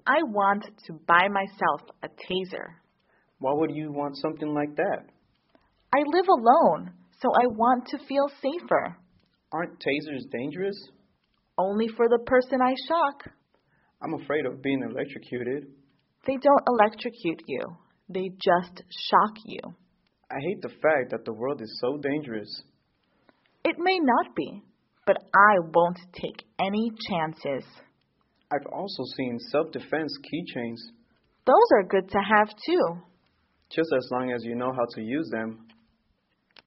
I want to buy myself a taser. Why would you want something like that? I live alone, so I want to feel safer. Aren't tasers dangerous? Only for the person I shock. I'm afraid of being electrocuted. They don't electrocute you. They just shock you. I hate the fact that the world is so dangerous. It may not be, but I won't take any chances. I've also seen self-defense keychains. Those are good to have too. Just as long as you know how to use them.